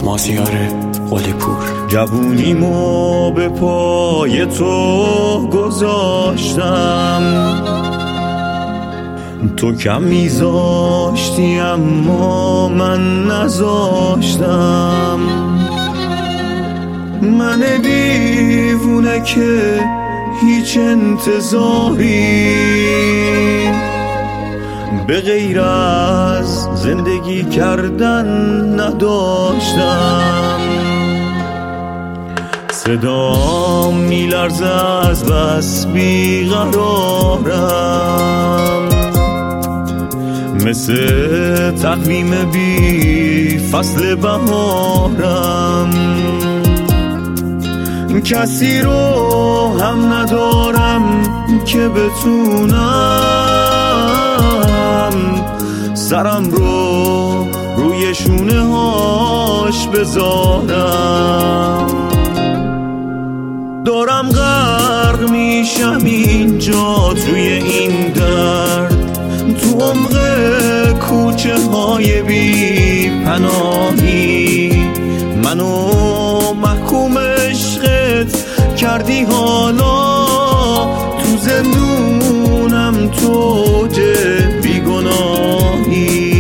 مازیار قلی پور. جوونیمو به پای تو گذاشتم، تو کم میذاشتی اما من نذاشتم. من دیوونه که هیچ انتظاری به غیر از زندگی کردن نداشتم. صدام میلرزه از بس بیقرارم، مثل تقویم بی فصل بهارم. کسی رو هم ندارم که بتونم سرم رو روی شونه هاش بذارم. دارم غرق میشم اینجا توی این درد، تو عمق کوچه های بی پناهی. منو محکوم عشقت کردی، حالا تو زندونم توج بیگناهی.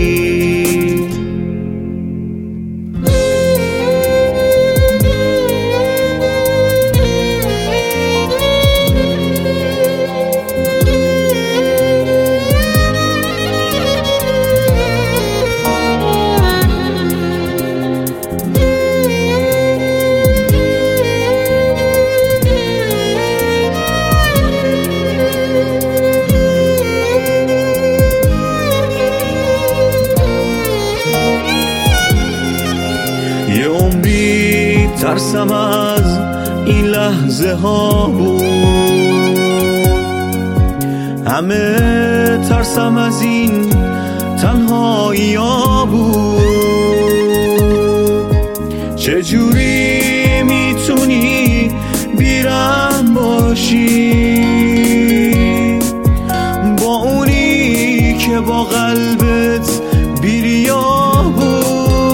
یه عمری ترسم از این لحظه ها بود، همه ترسم از این تنهایی ها بود. چجوری میتونی بیرحم باشی با اونی که با قلبت بیریا بود؟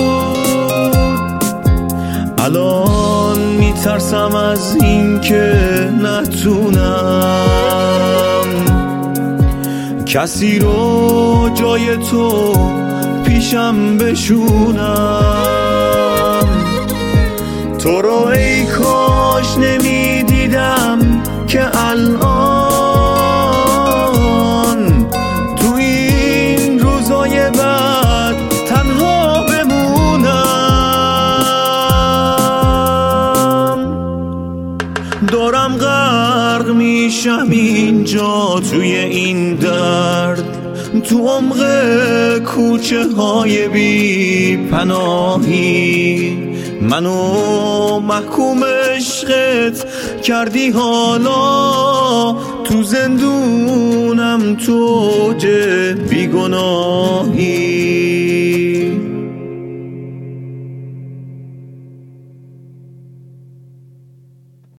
الان میترسم از این که نتونم کسی رو جای تو پیشم بشونم. تو رو ای کاش نمیدیدم که الان تو این روزای بعد تنها بمونم. دارم غرق میشم اینجا توی این درد، تو عمق کوچه های بی پناهی. منو محکوم عشقت کردی، حالا تو زندونم توج بیگناهی.